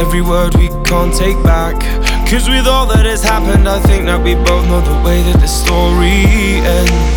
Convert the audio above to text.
every word we can't take back. Cause with all that has happened, I think that we both know the way that the story ends.